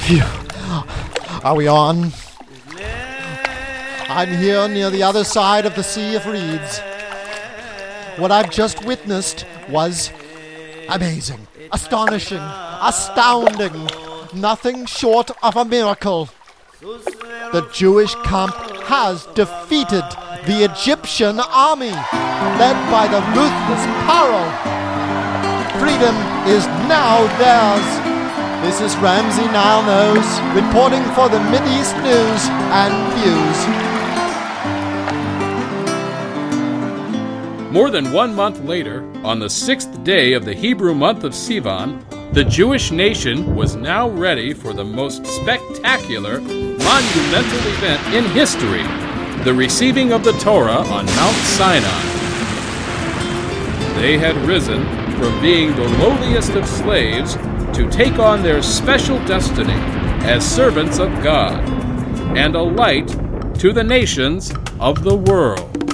Phew. Are we on? I'm here near the other side of the Sea of Reeds. What I've just witnessed was amazing, astonishing, astounding, nothing short of a miracle. The Jewish camp has defeated the Egyptian army, led by the ruthless Paro. Freedom is now theirs. This is Ramsey Nile Nose, reporting for the Mideast News and Views. More than 1 month later, on the 6th day of the Hebrew month of Sivan, the Jewish nation was now ready for the most spectacular, monumental event in history, the receiving of the Torah on Mount Sinai. They had risen from being the lowliest of slaves to take on their special destiny as servants of God and a light to the nations of the world.